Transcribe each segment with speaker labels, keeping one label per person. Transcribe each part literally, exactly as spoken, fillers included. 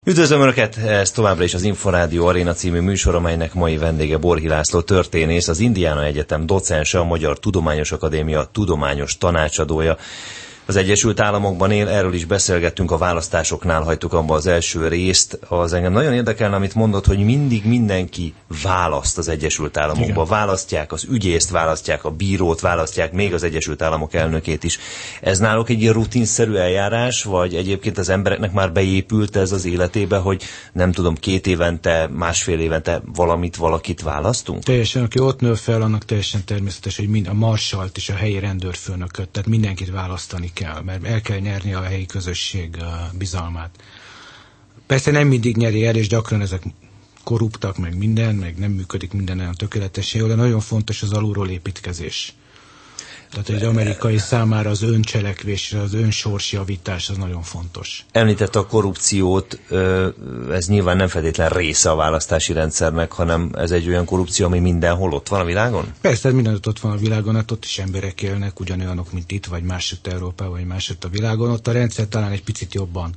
Speaker 1: Üdvözlöm Önöket! Ez továbbra is az Inforádió Aréna című műsor, amelynek mai vendége Borhi László történész, az Indiana Egyetem docense, a Magyar Tudományos Akadémia tudományos tanácsadója. Az Egyesült Államokban él, erről is beszélgettünk, a választásoknál hagytuk abba az első részt. Az engem nagyon érdekelne, amit mondott, hogy mindig mindenki választ az Egyesült Államokban. Igen. Választják az ügyészt, választják a bírót, választják még az Egyesült Államok elnökét is. Ez náluk egy ilyen rutinszerű eljárás, vagy egyébként az embereknek már beépült ez az életébe, hogy nem tudom, két évente, másfél évente valamit, valakit választunk?
Speaker 2: Teljesen, aki ott nő fel, annak teljesen természetes, hogy mind a marsalt és a helyi rendőrfőnököt, tehát mindenkit választani kell, mert el kell nyerni a helyi közösség bizalmát. Persze nem mindig nyeri el, és gyakran ezek korruptak, meg minden, meg nem működik minden olyan tökéletesen, de nagyon fontos az alulról építkezés. Tehát egy amerikai számára az öncselekvés, az önsorsjavítás az nagyon fontos.
Speaker 1: Említette a korrupciót, ez nyilván nem feltétlen része a választási rendszernek, hanem ez egy olyan korrupció, ami mindenhol ott van a világon?
Speaker 2: Persze, mindenhol ott van a világon, hát ott is emberek élnek, ugyanolyanok, mint itt, vagy másutt Európában, vagy másutt a világon. Ott a rendszer talán egy picit jobban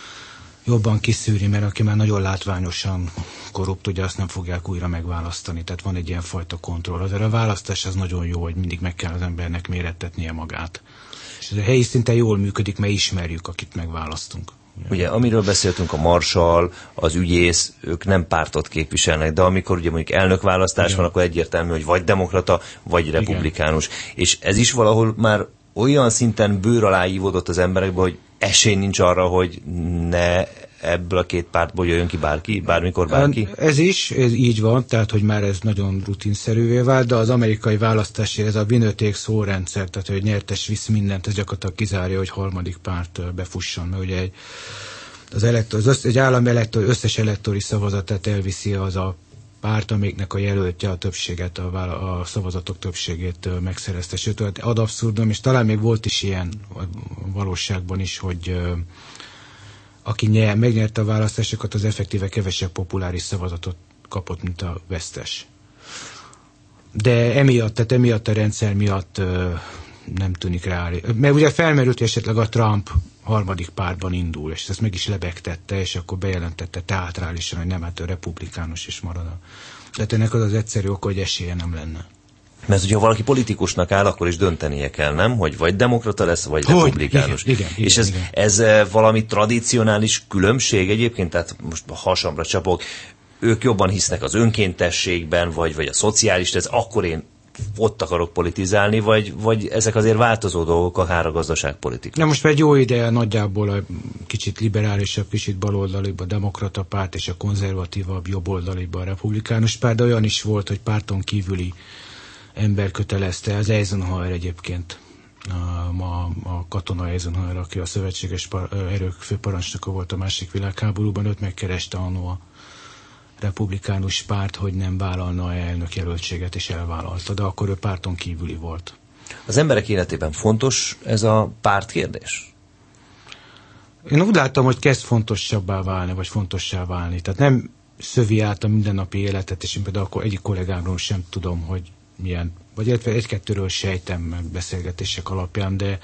Speaker 2: jobban kiszűri, mert aki már nagyon látványosan korrupt, ugye azt nem fogják újra megválasztani. Tehát van egy ilyen fajta kontroll. Azért a választás az nagyon jó, hogy mindig meg kell az embernek mérettetnie magát. És ez a helyi szinten jól működik, mert ismerjük, akit megválasztunk.
Speaker 1: Ugye, amiről beszéltünk, a marsal, az ügyész, ők nem pártot képviselnek, de amikor ugye mondjuk elnökválasztás Igen. van, akkor egyértelmű, hogy vagy demokrata, vagy republikánus. Igen. És ez is valahol már olyan szinten bőr alá ívódott az emberekbe, hogy esély nincs arra, hogy ne ebből a két pártból jöjjön ki bárki, bármikor bárki?
Speaker 2: Ez is, ez így van, tehát hogy már ez nagyon rutinszerűvé vált, de az amerikai választási, ez a winner takes all rendszer, tehát hogy nyertes visz mindent, ez gyakorlatilag kizárja, hogy harmadik párt befusson, mert ugye egy, az, elektor, az össz, egy állam elektor, összes elektori szavazatát elviszi az a párt, amiknek a jelöltje a többséget, a, a szavazatok többségét megszerezte. Sőt, ad abszurdum, és talán még volt is ilyen valóságban is, hogy aki nyer, megnyerte a választásokat, az effektíve kevesebb populáris szavazatot kapott, mint a vesztes. De emiatt, tehát emiatt a rendszer miatt nem tűnik rá. Mert ugye felmerült, hogy esetleg a Trump harmadik pártban indul, és ezt meg is lebegtette, és akkor bejelentette teátrálisan, hogy nem, hát ő republikánus is marad. Tehát ennek az az egyszerű oka, hogy esélye nem lenne.
Speaker 1: Mert hogyha valaki politikusnak áll, akkor is döntenie kell, nem? Hogy vagy demokrata lesz, vagy hogy? republikánus.
Speaker 2: Igen, igen,
Speaker 1: és ez,
Speaker 2: igen.
Speaker 1: ez valami tradicionális különbség egyébként, tehát most hasamra csapok, ők jobban hisznek az önkéntességben, vagy, vagy a szociális, ez akkor én ott akarok politizálni, vagy, vagy ezek azért változó dolgok, akár a gazdaságpolitika?
Speaker 2: Na most már egy jó ideje nagyjából a kicsit liberálisabb, kicsit baloldalibb a demokrata párt, és a konzervatívabb, jobboldalibb a republikánus párt, de olyan is volt, hogy párton kívüli ember kötelezte, az Eisenhower egyébként, a, a, a katona Eisenhower, aki a szövetséges erők főparancsnoka volt a második világháborúban, őt megkereste annó a republikánus párt, hogy nem vállalna elnök jelöltséget, és elvállalta, de akkor ő párton kívüli volt.
Speaker 1: Az emberek életében fontos ez a pártkérdés?
Speaker 2: Én úgy láttam, hogy kezd fontosabbá válni, vagy fontossá válni. Tehát nem szövi át a mindennapi életet, és én például akkor egyik kollégámról sem tudom, hogy milyen, vagy egy-kettőről sejtem meg beszélgetések alapján, de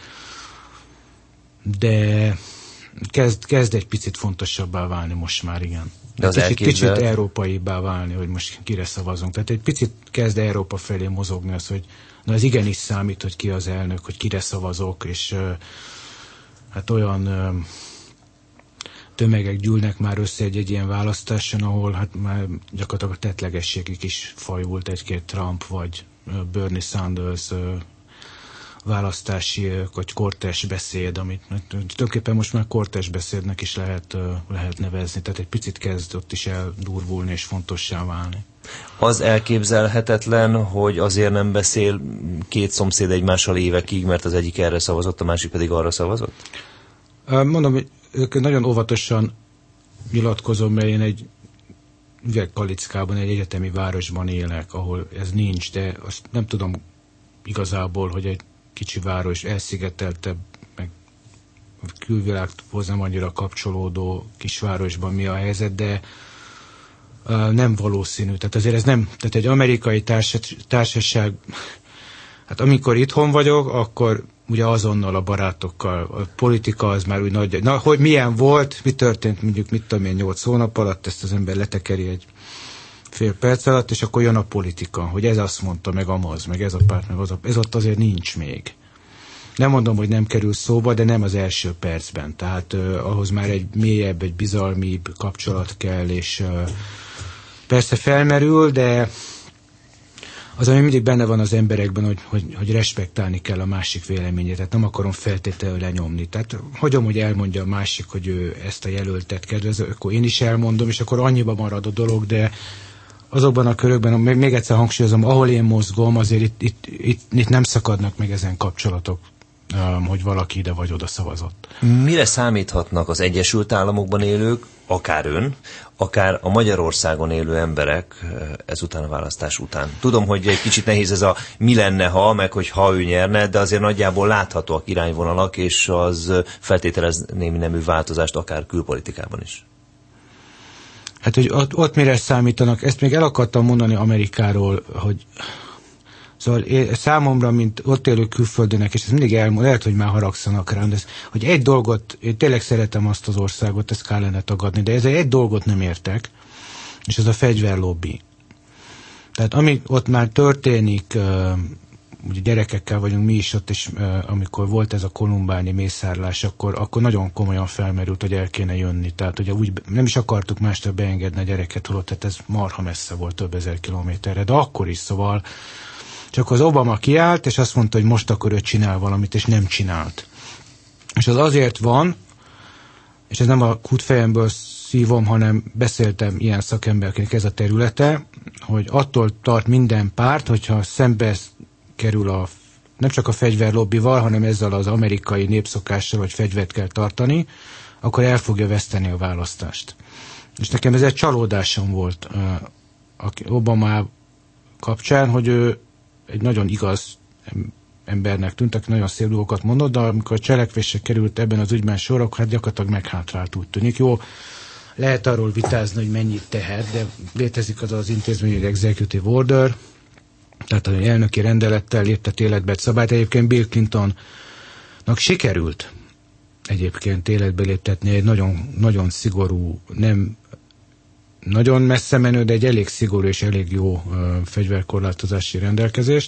Speaker 2: de kezd, kezd egy picit fontosabbá válni most már, igen. De az kicsit, kicsit európaibbá válni, hogy most kire szavazunk. Tehát egy picit kezd Európa felé mozogni az, hogy na ez igenis számít, hogy ki az elnök, hogy kire szavazok, és uh, hát olyan uh, tömegek gyűlnek már össze egy, egy ilyen választáson, ahol hát már gyakorlatilag a tettlegességig is fajult egy-két Trump vagy uh, Bernie Sanders uh, választási, vagy kortás beszéd, amit tulajdonképpen most már kortás beszédnek is lehet, lehet nevezni, tehát egy picit kezd ott is eldurvulni és fontossá válni.
Speaker 1: Az elképzelhetetlen, hogy azért nem beszél két szomszéd egymással évekig, mert az egyik erre szavazott, a másik pedig arra szavazott?
Speaker 2: Mondom, hogy ők nagyon óvatosan nyilatkozom, mert én egy üvegkalickában, egy egyetemi városban élek, ahol ez nincs, de azt nem tudom igazából, hogy egy kicsi város, elszigeteltebb, meg külvilághoz nem annyira kapcsolódó kisvárosban mi a helyzet, de uh, nem valószínű. Tehát azért ez nem, tehát egy amerikai társas, társaság Hát amikor itthon vagyok, akkor ugye azonnal a barátokkal, a politika az már úgy nagy, na, hogy milyen volt, mi történt, mondjuk mit tudom én, nyolc hónap alatt, ezt az ember letekeri egy fél perc alatt, és akkor jön a politika, hogy ez azt mondta, meg amaz, meg ez a párt, meg az a, ez ott azért nincs még. Nem mondom, hogy nem kerül szóba, de nem az első percben, tehát uh, ahhoz már egy mélyebb, egy bizalmibb kapcsolat kell, és uh, persze felmerül, de az, ami mindig benne van az emberekben, hogy, hogy, hogy respektálni kell a másik véleményét, tehát nem akarom feltétlenül lenyomni. Tehát hagyom, hogy elmondja a másik, hogy ő ezt a jelöltet kedvező, akkor én is elmondom, és akkor annyiba marad a dolog, de azokban a körökben, még, még egyszer hangsúlyozom, ahol én mozgom, azért itt, itt, itt, itt nem szakadnak meg ezen kapcsolatok, hogy valaki ide vagy oda szavazott.
Speaker 1: Mire számíthatnak az Egyesült Államokban élők, akár ön, akár a Magyarországon élő emberek ezután a választás után? Tudom, hogy egy kicsit nehéz ez a mi lenne, ha, meg hogy ha ő nyerne, de azért nagyjából láthatóak irányvonalak, és az feltételez némi nemű változást akár külpolitikában is.
Speaker 2: Hát, hogy ott, ott mire számítanak, ezt még el akartam mondani Amerikáról, hogy szóval én, számomra, mint ott élő külföldinek, és ez mindig elmond, lehet, hogy már haragszanak rám, de ez, hogy egy dolgot, én tényleg szeretem azt az országot, ezt kellene tagadni, de ez egy dolgot nem értek, és ez a fegyverlobbi. Tehát ami ott már történik, uh, ugye gyerekekkel vagyunk mi is ott, és uh, amikor volt ez a kolumbáni mészárlás, akkor, akkor nagyon komolyan felmerült, hogy el kéne jönni. Tehát ugye úgy nem is akartuk mástól beengedni a gyereket, holott, tehát ez marha messze volt, több ezer kilométerre, de akkor is, szóval csak az Obama kiállt, és azt mondta, hogy most akkor ő csinál valamit, és nem csinált. És az azért van, és ez nem a kútfejemből szívom, hanem beszéltem ilyen szakemberként ez a területe, hogy attól tart minden párt, hogyha szembe kerül a, nem csak a fegyverlobbival, hanem ezzel az amerikai népszokással, hogy fegyvert kell tartani, akkor el fogja veszteni a választást. És nekem ez egy csalódásom volt Obama kapcsán, hogy ő egy nagyon igaz embernek tűnt, aki nagyon szép dolgokat mondott, de amikor a cselekvésre került ebben az ügyben sorok, hát gyakorlatilag meghátrált, úgy tűnik. Jó, lehet arról vitázni, hogy mennyit tehet, de létezik az az intézmény, hogy executive order, tehát az elnöki rendelettel léptet életbe egy szabályt. Egyébként Bill Clintonnak sikerült egyébként életbe léptetni egy nagyon, nagyon szigorú, nem nagyon messze menő, de egy elég szigorú és elég jó uh, fegyverkorlátozási rendelkezést,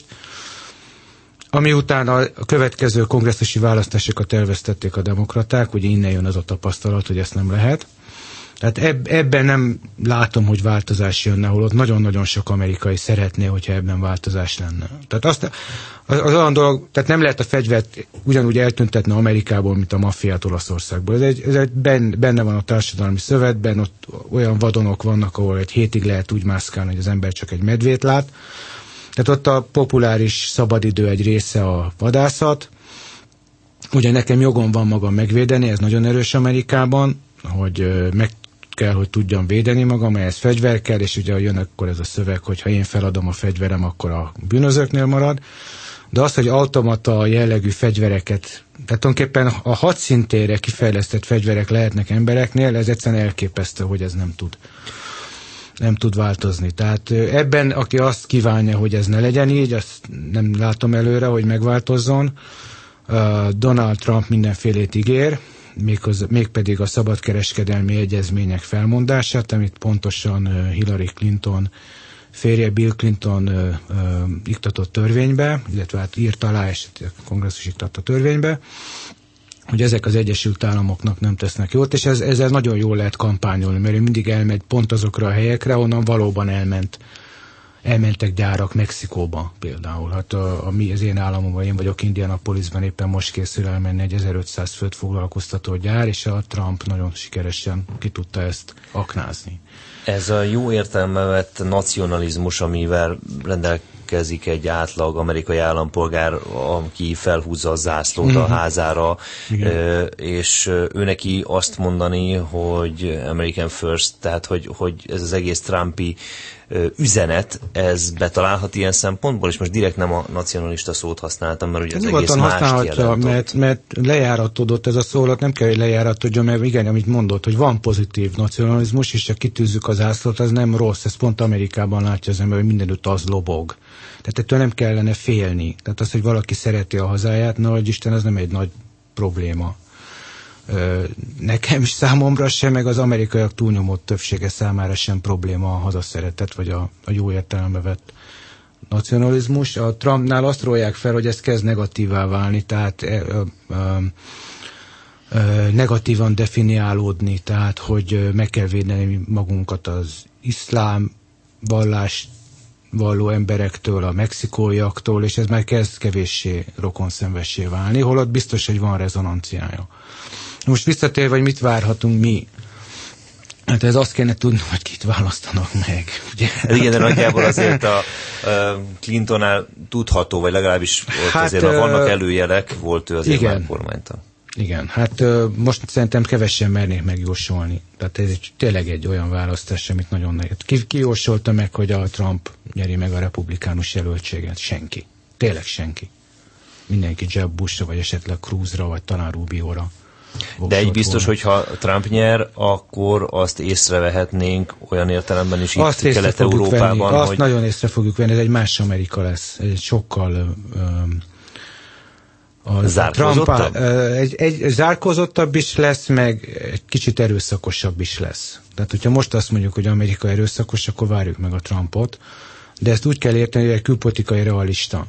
Speaker 2: ami után a, a következő kongresszusi választásokat elvesztették a demokraták, ugye innen jön az a tapasztalat, hogy ezt nem lehet. Tehát eb, ebben nem látom, hogy változás jönne, holott nagyon-nagyon sok amerikai szeretné, hogyha ebben változás lenne. Tehát azt, az, az olyan dolog, tehát nem lehet a fegyvert ugyanúgy eltüntetni Amerikából, mint a maffiát Olaszországból. Ez egy, ez egy benne van a társadalmi szövetben, ott olyan vadonok vannak, ahol egy hétig lehet úgy mászkálni, hogy az ember csak egy medvét lát. Tehát ott a populáris szabadidő egy része a vadászat. Ugye nekem jogom van magam megvédeni, ez nagyon erős Amerikában, hogy meg kell, hogy tudjam védeni magam, ehhez fegyver kell, és ugye jön akkor ez a szöveg, hogy ha én feladom a fegyverem, akkor a bűnözőknél marad. De az, hogy automata jellegű fegyvereket, tehát tulajdonképpen a hadszintére kifejlesztett fegyverek lehetnek embereknél, ez egyszerűen elképesztő, hogy ez nem tud. nem tud változni. Tehát ebben, aki azt kívánja, hogy ez ne legyen így, azt nem látom előre, hogy megváltozzon. Donald Trump mindenfélét ígér, mégpedig a szabadkereskedelmi egyezmények felmondását, amit pontosan Hillary Clinton férje Bill Clinton ö, ö, iktatott törvénybe, illetve hát írt alá, és a kongresszus iktatta törvénybe, hogy ezek az Egyesült Államoknak nem tesznek jót, és ez, ezzel nagyon jól lehet kampányolni, mert ő mindig elmegy pont azokra a helyekre, onnan valóban elment, elmentek gyárak Mexikóba például. Hát a, a mi, az én államomban, én vagyok Indianapolisban, éppen most készül elmenni egy ezerötszáz főt foglalkoztató gyár, és a Trump nagyon sikeresen ki tudta ezt aknázni.
Speaker 1: Ez a jó értelme vett nacionalizmus, amivel rendelkezik egy átlag amerikai állampolgár, aki felhúzza a zászlót mm-hmm. a házára, Igen. és ő neki azt mondani, hogy American First, tehát hogy, hogy ez az egész Trumpi üzenet, ez betalálhat ilyen szempontból, és most direkt nem a nacionalista szót használtam, mert ugye az egész mást jelent.
Speaker 2: Mert, mert lejáratodott ez a szólat, nem kell, hogy lejáratodjon, mert igen, amit mondott, hogy van pozitív nacionalizmus, és ha kitűzzük az zászlót, az nem rossz, ez pont Amerikában látja az ember, hogy mindenütt az lobog. Tehát ettől nem kellene félni. Tehát az, hogy valaki szereti a hazáját, na, hogy Isten, az nem egy nagy probléma. Nekem is, számomra sem, meg az amerikaiak túlnyomó többsége számára sem probléma a hazaszeretet, vagy a, a jó értelembe vett nacionalizmus. A Trumpnál azt rólják fel, hogy ez kezd negatívá válni, tehát e, e, e, negatívan definiálódni, tehát hogy meg kell védeni magunkat az iszlám vallás valló emberektől, a mexikóiaktól, és ez már kezd kevéssé rokonszenvessé válni, holott biztos, hogy van rezonanciája. Most visszatérve, hogy mit várhatunk mi. Hát ez azt kéne tudni, hogy kit választanak meg. Ugye?
Speaker 1: Igen, de nagyjából azért a Clintonnál tudható, vagy legalábbis ott hát, azért vannak előjelek, volt ő azért már kormányta.
Speaker 2: Igen, hát most szerintem kevesen mernék megjósolni. Tehát ez egy, tényleg egy olyan választás, amit nagyon nehéz. Ki, ki jósolta meg, hogy a Trump nyeri meg a republikánus jelöltséget? Senki. Tényleg senki. Mindenki Jeb Bushra, vagy esetleg Cruzra, vagy talán Rubióra.
Speaker 1: De egy biztos, volna. Hogyha Trump nyer, akkor azt észrevehetnénk olyan értelemben is itt Kelet-Európában.
Speaker 2: Azt
Speaker 1: hogy...
Speaker 2: nagyon észre fogjuk venni, ez egy más Amerika lesz. Ez egy sokkal... Um,
Speaker 1: zárkózottabb?
Speaker 2: Trump, egy, egy zárkózottabb is lesz, meg egy kicsit erőszakosabb is lesz. Tehát, hogyha most azt mondjuk, hogy Amerika erőszakos, akkor várjuk meg a Trumpot, de ezt úgy kell érteni, hogy egy külpolitikai realista.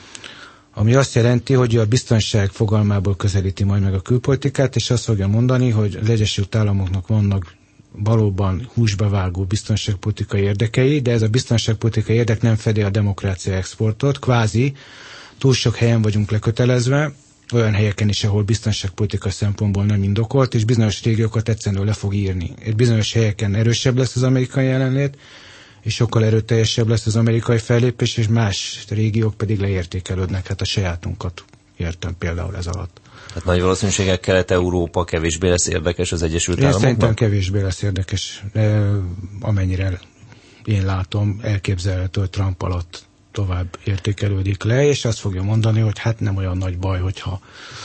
Speaker 2: Ami azt jelenti, hogy a biztonság fogalmából közelíti majd meg a külpolitikát, és azt fogja mondani, hogy az Egyesült Államoknak vannak valóban húsba vágó biztonságpolitikai érdekei, de ez a biztonságpolitikai érdek nem fedi a demokrácia exportot, kvázi túl sok helyen vagyunk lekötelezve, olyan helyeken is, ahol biztonságpolitikai szempontból nem indokolt, és bizonyos régiókat egyszerűen le fog írni. Egy bizonyos helyeken erősebb lesz az amerikai jelenlét, és sokkal erőteljesebb lesz az amerikai fellépés, és más régiók pedig leértékelődnek, hát a sajátunkat értem például ez alatt.
Speaker 1: Hát nagy valószínűséggel Kelet-Európa kevésbé lesz érdekes az Egyesült
Speaker 2: én
Speaker 1: Államoknak?
Speaker 2: Szerintem kevésbé lesz érdekes, de amennyire én látom, elképzelhető, hogy Trump alatt tovább értékelődik le, és azt fogja mondani, hogy hát nem olyan nagy baj, hogyha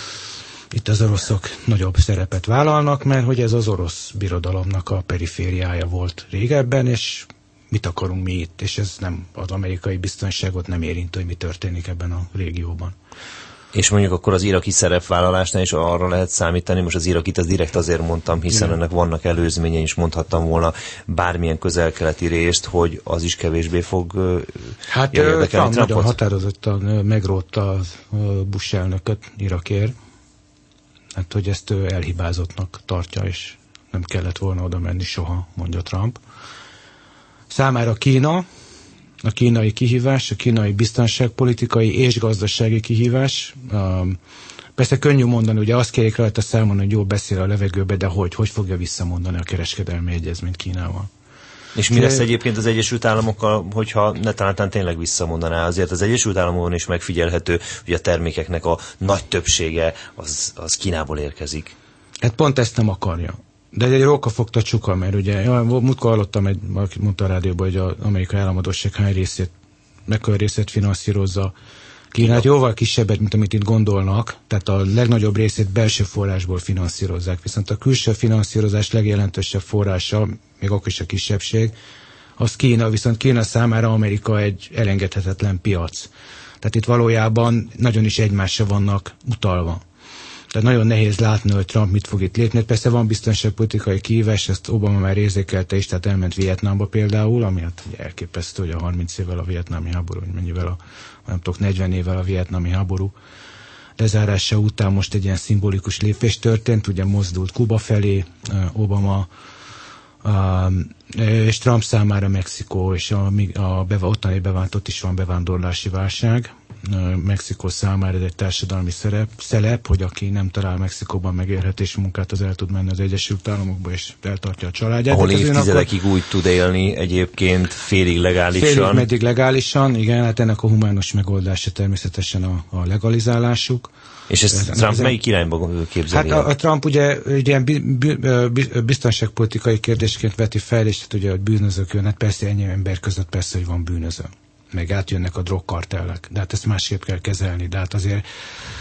Speaker 2: itt az oroszok nagyobb szerepet vállalnak, mert hogy ez az orosz birodalomnak a perifériája volt régebben, és mit akarunk mi itt, és ez nem az amerikai biztonságot nem érint, hogy mi történik ebben a régióban.
Speaker 1: És mondjuk akkor az iraki szerepvállalásnál is arra lehet számítani, most az irakit az direkt azért mondtam, hiszen igen, ennek vannak előzményei, és mondhattam volna bármilyen közel-keleti részt, hogy az is kevésbé fog
Speaker 2: hát érdekelni. Hát nagyon határozottan megrótta a Bush elnököt Irakért, hát hogy ezt ő elhibázottnak tartja, és nem kellett volna oda menni soha, mondja Trump. Számára Kína, a kínai kihívás, a kínai biztonságpolitikai és gazdasági kihívás. Persze könnyű mondani, ugye azt kérik rajta számon, hogy jól beszél a levegőbe, de hogy? Hogy fogja visszamondani a kereskedelmi egyezményt Kínával?
Speaker 1: És mi lesz egyébként az Egyesült Államokkal, hogyha netán tényleg visszamondaná? Azért az Egyesült Államokon is megfigyelhető, hogy a termékeknek a nagy többsége az, az Kínából érkezik.
Speaker 2: Hát pont ezt nem akarja. De egy rókafogta csuka, mert ugye, ja, múltkor hallottam, egy, valaki mondta a rádióban, hogy az amerikai államadósság hány részét, mekkora részét finanszírozza Kínát, jóval kisebbet, mint amit itt gondolnak, tehát a legnagyobb részét belső forrásból finanszírozzák, viszont a külső finanszírozás legjelentősebb forrása, még akkor is a kisebbség, az Kína, viszont Kína számára Amerika egy elengedhetetlen piac. Tehát itt valójában nagyon is egymásra vannak utalva. Tehát nagyon nehéz látni, hogy Trump mit fog itt lépni. Persze van biztonságpolitikai kihívás, ezt Obama már érzékelte is, tehát elment Vietnámba például, ami hát elképesztő, hogy a harminc évvel a vietnámi háború, hogy mennyivel a, nem tudok, negyven évvel a vietnámi háború lezárása után most egy ilyen szimbolikus lépés történt, ugye mozdult Kuba felé Obama, és Trump számára Mexikó, és a, a beva, ottani bevándorlót is van bevándorlási válság. Mexikó számára ez egy társadalmi szerep, szelep, hogy aki nem talál Mexikóban megélhetési munkát, az el tud menni az Egyesült Államokba, és eltartja a családját.
Speaker 1: Ahol évtizedekig akkor... úgy tud élni egyébként félig legálisan.
Speaker 2: Félig meddig legálisan, igen, hát ennek a humános megoldása természetesen a, a legalizálásuk.
Speaker 1: És ezt ez, Trump ez, melyik irányba képzeli?
Speaker 2: Hát a, a Trump ugye ilyen biztonságpolitikai kérdésként veti fel, és hát ugye a bűnözők jönnek, persze ennyi ember között persze, hogy van bűnöző. Meg átjönnek a drogkartellek, de hát ezt másképp kell kezelni, de hát azért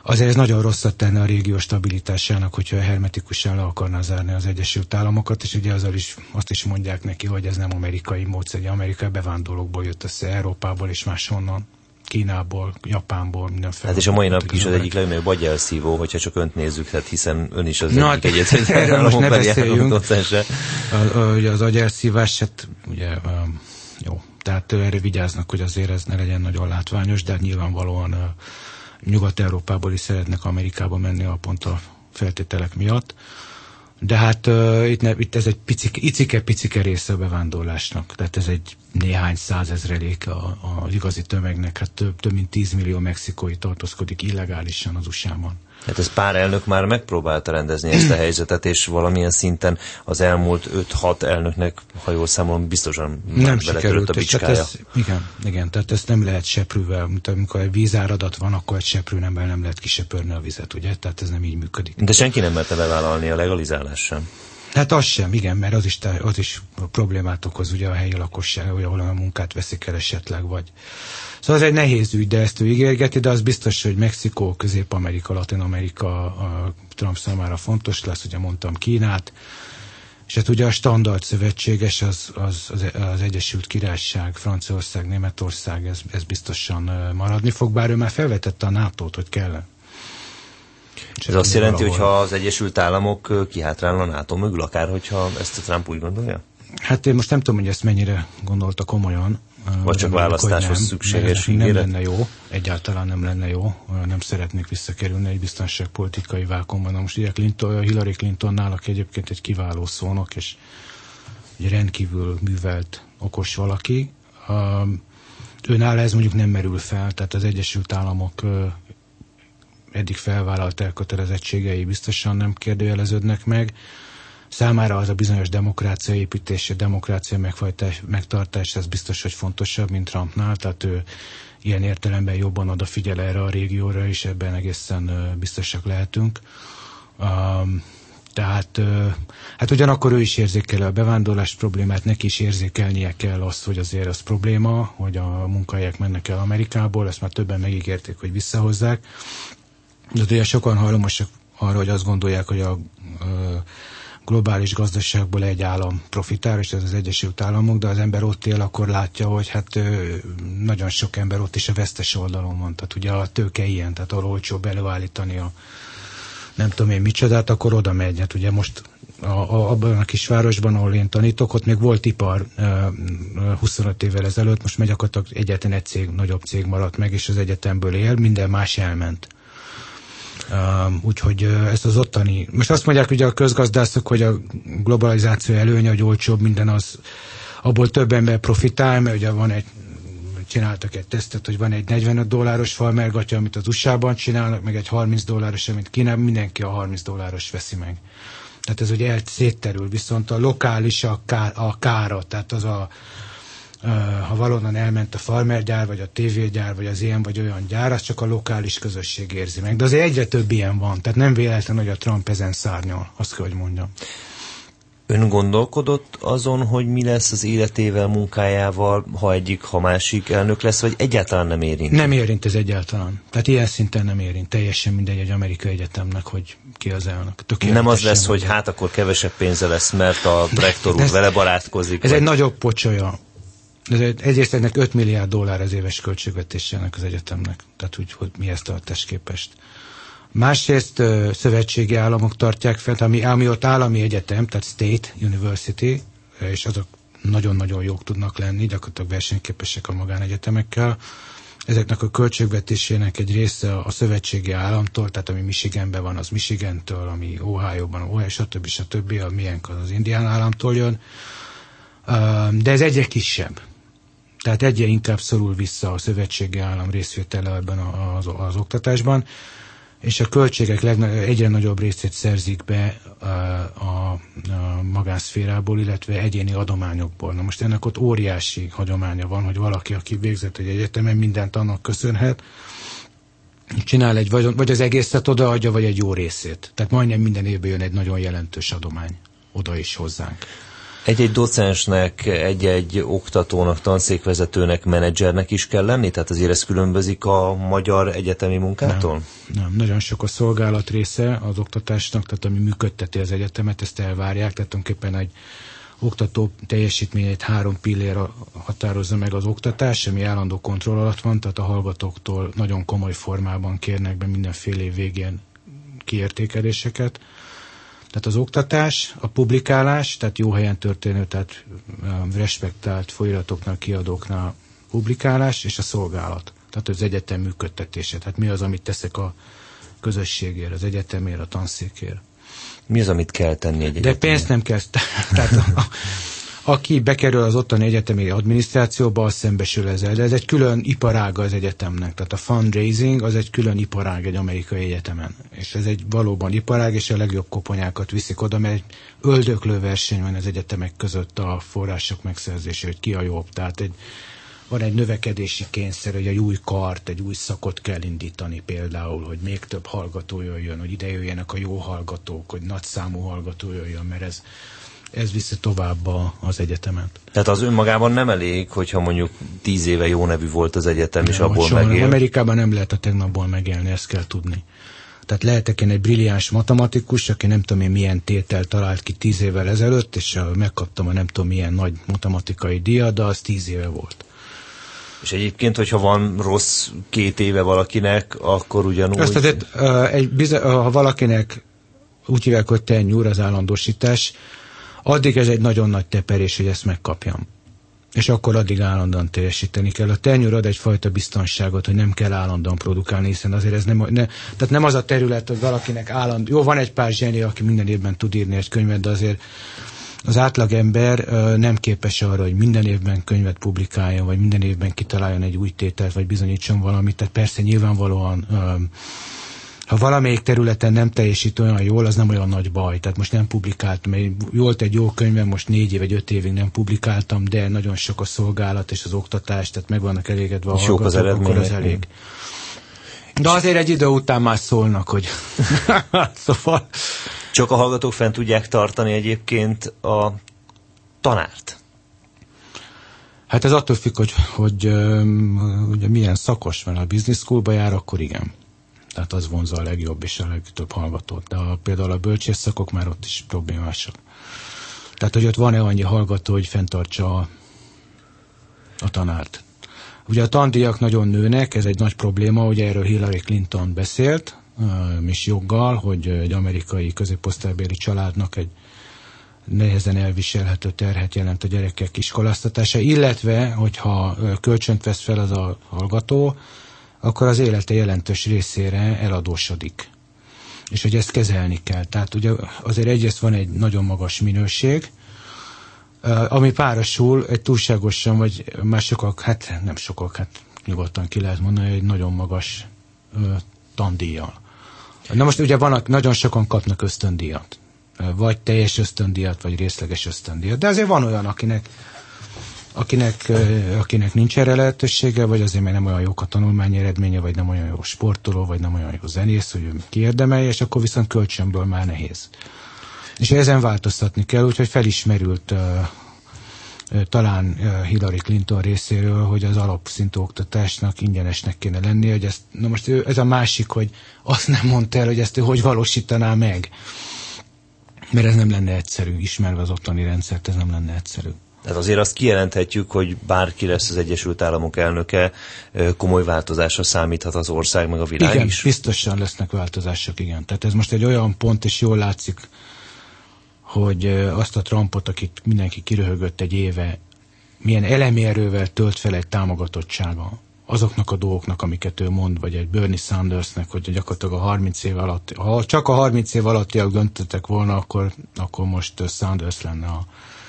Speaker 2: azért ez nagyon rosszat tenne a régió stabilitásának, hogyha hermetikusan le akarná zárni az Egyesült Államokat, és ugye azzal is, azt is mondják neki, hogy ez nem amerikai módszer, hogy amerikai bevándorlókból jött össze, Európából és máshonnan, Kínából, Japánból, mindenféle.
Speaker 1: Hát és a mai nap is az egyik legnagyobb agyelszívó, hogyha csak önt nézzük, hát hiszen ön is az no, egyik Egyesült Államok
Speaker 2: docense. Ugye az agyelszívás, hát ugye jó, tehát erre vigyáznak, hogy azért ez ne legyen nagyon látványos, de nyilvánvalóan Nyugat-Európából is szeretnek Amerikába menni a pont a feltételek miatt. De hát uh, itt, ne, itt ez egy picike, icike-picike része a bevándorlásnak. Tehát ez egy néhány százezrelék az igazi tömegnek. Hát több, több mint tíz millió mexikói tartózkodik illegálisan az u es á-ban.
Speaker 1: Hát ez pár elnök már megpróbálta rendezni ezt a helyzetet, és valamilyen szinten az elmúlt öt-hat elnöknek, ha jól számolom, biztosan
Speaker 2: nem sikerült
Speaker 1: a bicskája.
Speaker 2: Ez, igen, igen, tehát ezt nem lehet seprűvel, mint amikor egy vízáradat van, akkor egy seprű nem, nem lehet kisöpörni a vizet, ugye? Tehát ez nem így működik.
Speaker 1: De senki nem merte bevállalni a legalizálás sem.
Speaker 2: Hát az sem, igen, mert az is, az is problémát okoz ugye a helyi lakosság, hogy ahol a munkát veszik el esetleg, vagy... Szóval ez egy nehéz ügy, de ezt ő ígérgeti, de az biztos, hogy Mexikó, Közép-Amerika, Latin-Amerika a Trump számára fontos lesz, ugye mondtam Kínát, és hát ugye a standard szövetséges az, az, az, az Egyesült Királyság, Franciaország, Németország, ez, ez biztosan maradni fog, bár ő már felvetette a nátót, hogy kell.
Speaker 1: Ez azt jelenti, hogy ha az Egyesült Államok kihátrálna a NATO mögül, akár hogyha ezt a Trump úgy gondolja?
Speaker 2: Hát én most nem tudom, hogy ezt mennyire gondolta komolyan.
Speaker 1: Vagy csak választáshoz szükséges
Speaker 2: ígéret? Nem lenne jó, egyáltalán nem lenne jó. Nem szeretnék visszakerülni egy biztonságpolitikai vákuumban. Na most ugye Clinton, Hillary Clintonnál, aki egyébként egy kiváló szónok, és egy rendkívül művelt, okos valaki. Őnála ez mondjuk nem merül fel, tehát az Egyesült Államok eddig felvállalt elkötelezettségei biztosan nem kérdőjeleződnek meg. Számára az a bizonyos demokrácia építése, demokrácia megtartás, ez biztos, hogy fontosabb, mint Trumpnál, tehát ő ilyen értelemben jobban odafigyel erre a régióra, és ebben egészen biztosak lehetünk. Tehát, hát ugyanakkor ő is érzékeli a bevándorlás problémát, neki is érzékelnie kell azt, hogy azért az probléma, hogy a munkahelyek mennek el Amerikából, ezt már többen megígérték, hogy visszahozzák. De ugye sokan hajlamosak arra, hogy azt gondolják, hogy a globális gazdaságból egy állam profitál, és ez az Egyesült Államok, de az ember ott él, akkor látja, hogy hát nagyon sok ember ott is a vesztes oldalon van. Tehát ugye a tőke ilyen, tehát ahol olcsóbb előállítani a nem tudom én micsodát, akkor oda megy. Hát ugye most a, a, abban a kisvárosban, ahol én tanítok, ott még volt ipar huszonöt évvel ezelőtt, most megy gyakorlatilag egyetlen egy cég, nagyobb cég maradt meg, és az egyetemből él, minden más elment. Uh, úgyhogy uh, ezt az ottani... Most azt mondják ugye a közgazdászok, hogy a globalizáció előnye, hogy olcsóbb minden, az abból több ember profitál, mert ugye van egy, csináltak egy tesztet, hogy van egy negyvenöt dolláros falmergatya, amit az u es á-ban csinálnak, meg egy harminc dolláros, amit Kínában, mindenki a harminc dolláros veszi meg. Tehát ez ugye szétterül, viszont a lokális a, ká, a kára, tehát az a Uh, ha valonnan elment a farmergyár, vagy a tévégyár, vagy az ilyen, vagy olyan gyár, az csak a lokális közösség érzi meg. De azért egyre több ilyen van, tehát nem véletlen, hogy a Trump ezen szárnyal, azt kell, hogy mondjam.
Speaker 1: Ön gondolkodott azon, hogy mi lesz az életével, munkájával, ha egyik, ha másik elnök lesz, vagy egyáltalán nem érint?
Speaker 2: Nem érint ez egyáltalán. Tehát ilyen szinten nem érint. Teljesen mindegy egy amerikai egyetemnek, hogy ki az elnök.
Speaker 1: Nem az lesz, hogy hát akkor kevesebb pénze lesz, mert a rektor úr vele barátkozik.
Speaker 2: Ez
Speaker 1: vagy...
Speaker 2: egy nagyobb pocsolya. Egyrészt ennek öt milliárd dollár az éves költségvetésének az egyetemnek. Tehát úgy, hogy mihez tartás képest. Másrészt uh, szövetségi államok tartják fel, ami, ami ott állami egyetem, tehát State University, és azok nagyon-nagyon jók tudnak lenni, gyakorlatilag versenyképesek a magánegyetemekkel. Ezeknek a költségvetésének egy része a szövetségi államtól, tehát ami Michiganben van, az Michigantől, ami Ohio-ban, Ohio, stb. stb. A miénk az Indián államtól jön. Uh, de ez egyre kisebb. Tehát egyre inkább szorul vissza a szövetségi állam részvétele ebben az, az oktatásban, és a költségek legnagyobb, egyre nagyobb részét szerzik be a, a, a magánszférából, illetve egyéni adományokból. Na most ennek ott óriási hagyománya van, hogy valaki, aki végzett egy egyetemen, mindent annak köszönhet, csinál egy, vagy, vagy az egészet odaadja, vagy egy jó részét. Tehát majdnem minden évben jön egy nagyon jelentős adomány oda is hozzánk.
Speaker 1: Egy-egy docensnek, egy-egy oktatónak, tanszékvezetőnek, menedzsernek is kell lenni? Tehát azért ez különbözik a magyar egyetemi munkától?
Speaker 2: Nem, nem. Nagyon sok a szolgálat része az oktatásnak, tehát ami működteti az egyetemet, ezt elvárják, tehát tulajdonképpen egy oktató teljesítményét három pillér határozza meg az oktatás, ami állandó kontroll alatt van, tehát a hallgatóktól nagyon komoly formában kérnek be mindenféle év végén kiértékeléseket. Tehát az oktatás, a publikálás, tehát jó helyen történő, tehát respektált folyóiratoknál, kiadóknál publikálás, és a szolgálat, tehát az egyetem működtetése. Tehát mi az, amit teszek a közösségért, az egyetemért, a tanszékért.
Speaker 1: Mi az, amit kell tenni egy egyetemért?
Speaker 2: De pénzt nem kell. Tehát a, a, aki bekerül az ottani egyetemi adminisztrációba, az szembesül ezzel. De ez egy külön iparága az egyetemnek. Tehát a fundraising az egy külön iparág egy amerikai egyetemen. És ez egy valóban iparág, és a legjobb koponyákat viszik oda, mert öldöklő verseny van az egyetemek között a források megszerzése, hogy ki a jobb. Tehát egy, van egy növekedési kényszer, hogy egy új kart, egy új szakot kell indítani például, hogy még több hallgató jöjjön, hogy ide jöjjenek a jó hallgatók, hogy nagy számú hallgató jöjjön, mert ez, ez viszi tovább a, az egyetemet.
Speaker 1: Tehát az önmagában nem elég, hogyha mondjuk tíz éve jó nevű volt az egyetem, és
Speaker 2: nem,
Speaker 1: abból megél.
Speaker 2: Amerikában nem lehet a tegnapból megélni, ezt kell tudni. Tehát lehetek én egy brilliáns matematikus, aki nem tudom én milyen tétel talált ki tíz évvel ezelőtt, és megkaptam a nem tudom milyen nagy matematikai díjat, de az tíz éve volt.
Speaker 1: És egyébként, hogyha van rossz két éve valakinek, akkor ugyanúgy...
Speaker 2: Ezt azért, uh, egy biza- ha valakinek úgy hívják, hogy tennyúr, az állandósítás, addig ez egy nagyon nagy teperés, hogy ezt megkapjam. És akkor addig állandóan teljesíteni kell. A tennyúr ad egyfajta biztonságot, hogy nem kell állandóan produkálni, hiszen azért ez nem, ne, tehát nem az a terület, hogy valakinek állandó... Jó, van egy pár zseni, aki minden évben tud írni egy könyvet, de azért az átlagember uh, nem képes arra, hogy minden évben könyvet publikáljon, vagy minden évben kitaláljon egy új tételt, vagy bizonyítson valamit. Tehát persze nyilvánvalóan, uh, ha valamelyik területen nem teljesít olyan jól, az nem olyan nagy baj. Tehát most nem publikáltam, mert volt egy jó könyvem, most négy év vagy öt évig nem publikáltam, de nagyon sok a szolgálat és az oktatás, tehát meg vannak elégedve a hallgatók,
Speaker 1: az
Speaker 2: akkor az elég. De azért egy idő után már szólnak, hogy szóval...
Speaker 1: Csak a hallgatók fent tudják tartani egyébként a tanárt?
Speaker 2: Hát ez attól függ, hogy, hogy ugye milyen szakos, mert ha a business schoolba jár, akkor igen. Tehát az vonza a legjobb és a legtöbb hallgatót. De a, például a bölcsész szakok már ott is problémásak. Tehát, hogy ott van-e annyi hallgató, hogy fenntartsa a, a tanárt. Ugye a tandíjak nagyon nőnek, ez egy nagy probléma, ugye erről Hillary Clinton beszélt, és joggal, hogy egy amerikai középosztálybéli családnak egy nehezen elviselhető terhet jelent a gyerekek iskoláztatása, illetve, hogyha kölcsönt vesz fel az a hallgató, akkor az élete jelentős részére eladósodik. És hogy ezt kezelni kell. Tehát ugye azért egyrészt van egy nagyon magas minőség, ami párosul egy túlságosan, vagy már sokak, hát nem sokak, hát nyugodtan ki lehet mondani, egy nagyon magas tandíjjal. Na most ugye vannak, nagyon sokan kapnak ösztöndíjat. Vagy teljes ösztöndíjat, vagy részleges ösztöndíjat. De azért van olyan, akinek, akinek, akinek nincs erre lehetősége, vagy azért, mert nem olyan jók a tanulmányi eredménye, vagy nem olyan jó sportoló, vagy nem olyan jó zenész, hogy ő kiérdemelje, és akkor viszont kölcsönből már nehéz. És ezen változtatni kell, úgyhogy felismerült talán Hillary Clinton részéről, hogy az alapszintű oktatásnak ingyenesnek kéne lennie, hogy ezt, na most ez a másik, hogy azt nem mondta el, hogy ezt ő hogy valósítaná meg. Mert ez nem lenne egyszerű, ismerve az ottani rendszert, ez nem lenne egyszerű.
Speaker 1: Tehát azért azt kijelenthetjük, hogy bárki lesz az Egyesült Államok elnöke, komoly változásra számíthat az ország, meg a világ
Speaker 2: igen,
Speaker 1: is.
Speaker 2: Biztosan lesznek változások, igen. Tehát ez most egy olyan pont, és jól látszik, hogy azt a Trumpot, akit mindenki kiröhögött egy éve, milyen elemi erővel tölt fel egy támogatottsága azoknak a dolgoknak, amiket ő mond, vagy egy Bernie Sandersnek, hogy gyakorlatilag a harminc év alatt, ha csak a harminc év alattiak döntöttek volna, akkor, akkor most Sanders lenne a,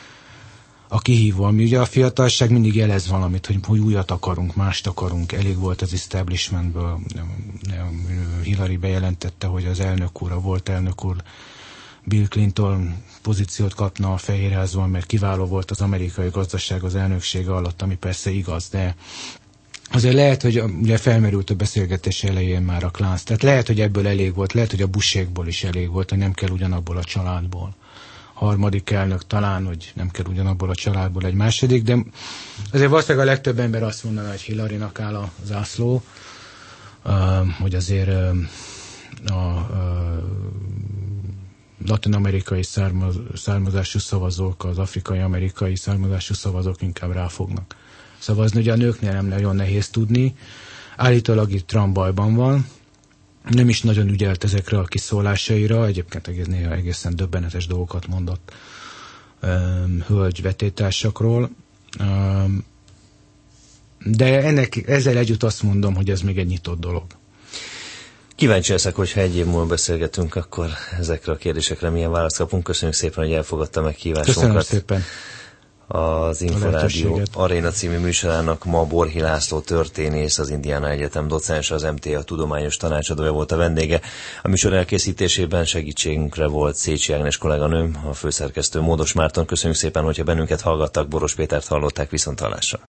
Speaker 2: a kihívó. Ami ugye a fiatalság mindig jelez valamit, hogy, hogy újat akarunk, mást akarunk, elég volt az establishmentből. Hillary bejelentette, hogy az elnök úr, a volt elnök úr, Bill Clinton pozíciót kapna a Fehérházban, mert kiváló volt az amerikai gazdaság az elnöksége alatt, ami persze igaz, de azért lehet, hogy ugye felmerült a beszélgetés elején már a klánsz, tehát lehet, hogy ebből elég volt, lehet, hogy a Busékból is elég volt, hogy nem kell ugyanabból a családból. harmadik elnök talán, hogy nem kell ugyanabból a családból egy második, de azért valószínűleg a legtöbb ember azt mondaná, hogy Hillarynak áll a zászló, hogy azért a latin-amerikai származású szavazók, az afrikai-amerikai származású szavazók inkább ráfognak szavazni. Ugye a nőknél nem nagyon nehéz tudni. Állítólag itt Trump bajban van. Nem is nagyon ügyelt ezekre a kiszólásaira. Egyébként egész, néha egészen döbbenetes dolgokat mondott um, hölgy vetétársakról. Um, de ennek, ezzel együtt azt mondom, hogy ez még egy nyitott dolog.
Speaker 1: Kíváncsi leszek, hogyha egy év múlva beszélgetünk, akkor ezekre a kérdésekre milyen választ kapunk. Köszönjük szépen, hogy elfogadta meghívásunkat.
Speaker 2: Köszönöm szépen.
Speaker 1: Az Inforádió Aréna című műsorának ma Borhi László történész, az Indiana Egyetem docense, az em té á tudományos tanácsadója volt a vendége. A műsor elkészítésében segítségünkre volt Szécsi Ágnes kolléganőm, a főszerkesztő Módos Márton. Köszönjük szépen, hogyha bennünket hallgattak, Boros Pétert hallották, viszonthallásra.